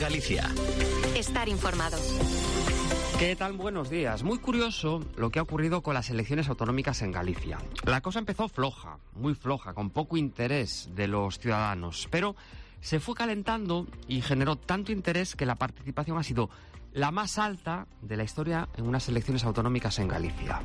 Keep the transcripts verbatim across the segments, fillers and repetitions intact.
Galicia. Estar informado. ¿Qué tal? Buenos días. Muy curioso lo que ha ocurrido con las elecciones autonómicas en Galicia. La cosa empezó floja, muy floja, con poco interés de los ciudadanos, pero se fue calentando y generó tanto interés que la participación ha sido la más alta de la historia en unas elecciones autonómicas en Galicia.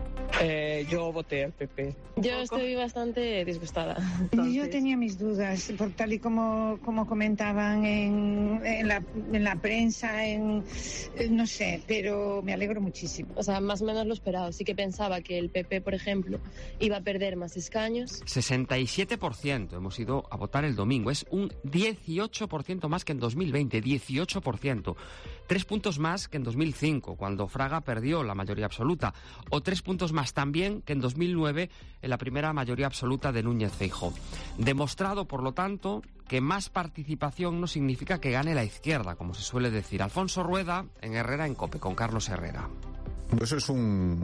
Eh, yo voté al P P. Yo estoy bastante disgustada. Entonces... Yo tenía mis dudas, por tal y como, como comentaban en, en, la, en la prensa, en, no sé, pero me alegro muchísimo. O sea, más o menos lo esperado. Sí que pensaba que el P P, por ejemplo, iba a perder más escaños. sesenta y siete por ciento hemos ido a votar el domingo. Es un dieciocho por ciento más que en dos mil veinte, dieciocho por ciento. Tres puntos más que en dos mil cinco, cuando Fraga perdió la mayoría absoluta. O tres puntos más también que en dos mil nueve, en la primera mayoría absoluta de Núñez Feijóo. Demostrado, por lo tanto, que más participación no significa que gane la izquierda, como se suele decir. Alfonso Rueda, en Herrera en COPE, con Carlos Herrera. Eso es un,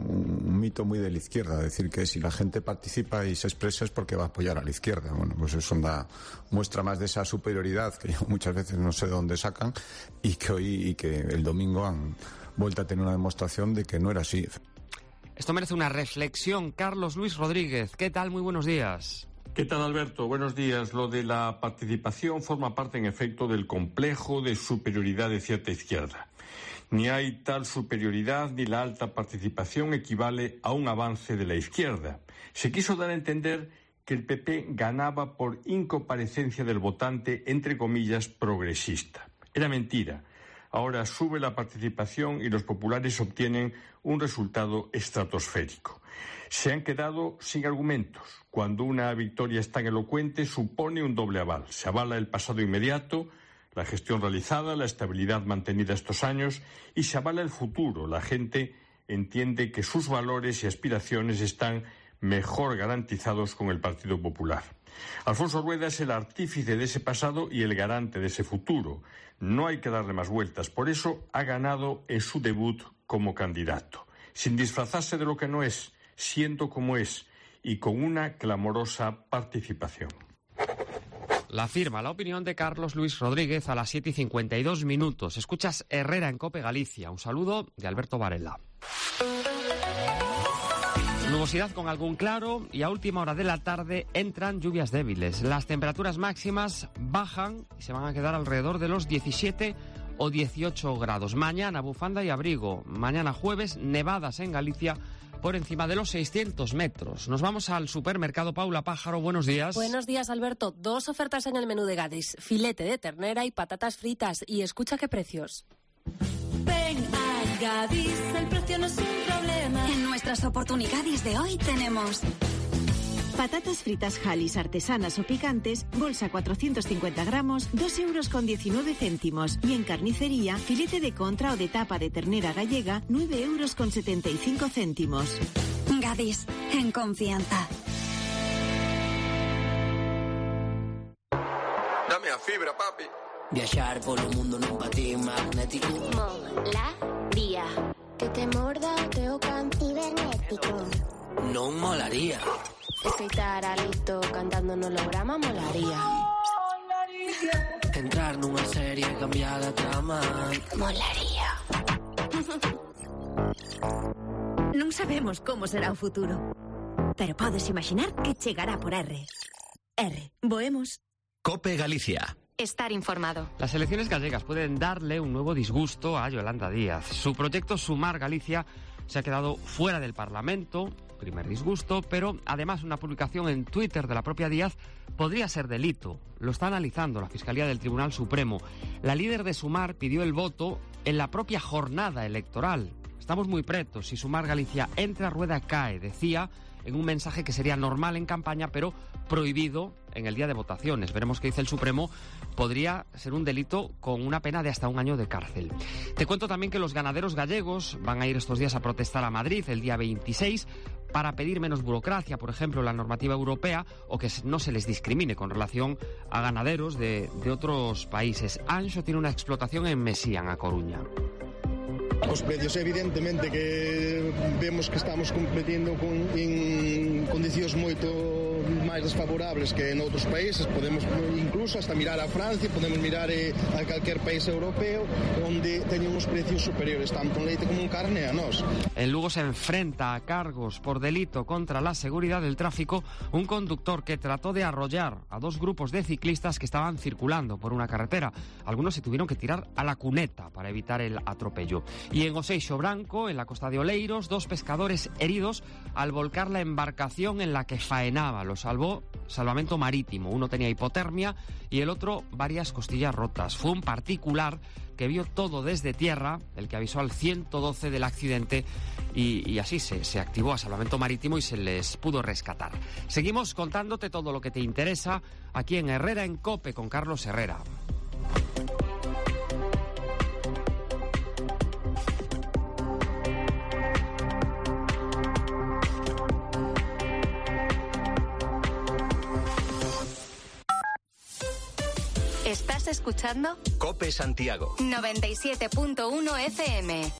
un mito muy de la izquierda, decir que si la gente participa y se expresa es porque va a apoyar a la izquierda. Bueno, pues eso da muestra más de esa superioridad que yo muchas veces no sé de dónde sacan y que hoy y que el domingo han vuelto a tener una demostración de que no era así. Esto merece una reflexión. Carlos Luis Rodríguez, ¿qué tal? Muy buenos días. ¿Qué tal, Alberto? Buenos días. Lo de la participación forma parte, en efecto, del complejo de superioridad de cierta izquierda. Ni hay tal superioridad ni la alta participación equivale a un avance de la izquierda. Se quiso dar a entender que el P P ganaba por incomparecencia del votante, entre comillas, progresista. Era mentira. Ahora sube la participación y los populares obtienen un resultado estratosférico. Se han quedado sin argumentos. Cuando una victoria es tan elocuente, supone un doble aval. Se avala el pasado inmediato, la gestión realizada, la estabilidad mantenida estos años, y se avala el futuro. La gente entiende que sus valores y aspiraciones están mejor garantizados con el Partido Popular. Alfonso Rueda es el artífice de ese pasado y el garante de ese futuro. No hay que darle más vueltas. Por eso ha ganado en su debut como candidato, sin disfrazarse de lo que no es, siendo como es y con una clamorosa participación. La firma, la opinión de Carlos Luis Rodríguez a las siete y cincuenta y dos minutos. Escuchas Herrera en COPE Galicia. Un saludo de Alberto Varela. Nubosidad con algún claro y a última hora de la tarde entran lluvias débiles. Las temperaturas máximas bajan y se van a quedar alrededor de los diecisiete o dieciocho grados. Mañana bufanda y abrigo. Mañana jueves nevadas en Galicia por encima de los seiscientos metros. Nos vamos al supermercado Paula Pájaro. Buenos días. Buenos días, Alberto. Dos ofertas en el menú de Gadis. Filete de ternera y patatas fritas. Y escucha qué precios. Ven a Gadis, el precio no es un problema. En nuestras oportunidades de hoy tenemos patatas fritas Halis artesanas o picantes, bolsa cuatrocientos cincuenta gramos, dos euros con diecinueve céntimos. Y en carnicería, filete de contra o de tapa de ternera gallega, nueve euros con setenta y cinco céntimos. Gadis, en confianza. Dame a fibra, papi. Viajar por el mundo nun patín magnético. Molaría. Que te morda o te o can cibernético. Non molaría. Escoitar a Lito cantando no holograma molaría. Entrar nunha serie e cambiar a trama. Molaría. Non sabemos como será o futuro, pero podes imaginar que chegará por R. R, voemos. COPE Galicia. Estar informado. Las elecciones gallegas pueden darle un nuevo disgusto a Yolanda Díaz. Su proyecto Sumar Galicia se ha quedado fuera del Parlamento, primer disgusto, pero además una publicación en Twitter de la propia Díaz podría ser delito. Lo está analizando la Fiscalía del Tribunal Supremo. La líder de Sumar pidió el voto en la propia jornada electoral. Estamos muy pretos. Si Sumar Galicia entra, Rueda cae, decía en un mensaje que sería normal en campaña, pero prohibido en el día de votaciones. Veremos qué dice el Supremo. Podría ser un delito con una pena de hasta un año de cárcel. Te cuento también que los ganaderos gallegos van a ir estos días a protestar a Madrid el día veintiséis para pedir menos burocracia, por ejemplo, la normativa europea, o que no se les discrimine con relación a ganaderos de, de otros países. Anxo tiene una explotación en Mesían, a Coruña. Os precios, evidentemente, que vemos que estamos competindo con, en condicións moito máis desfavorables que en outros países. Podemos incluso hasta mirar a Francia, podemos mirar eh, a calquer país europeo onde teñen uns precios superiores tanto en leite como en carne a nós. En Lugo se enfrenta a cargos por delito contra la seguridad del tráfico un conductor que trató de arrollar a dos grupos de ciclistas que estaban circulando por una carretera. Algunos se tuvieron que tirar a la cuneta para evitar el atropello. Y en Oseixo Branco, en la costa de Oleiros, dos pescadores heridos al volcar la embarcación en la que faenaba. Lo salvó Salvamento Marítimo. Uno tenía hipotermia y el otro varias costillas rotas. Fue un particular que vio todo desde tierra, el que avisó al ciento doce del accidente y, y así se, se activó a Salvamento Marítimo y se les pudo rescatar. Seguimos contándote todo lo que te interesa aquí en Herrera en COPE con Carlos Herrera. ¿Estás escuchando? COPE Santiago noventa y siete punto uno F M.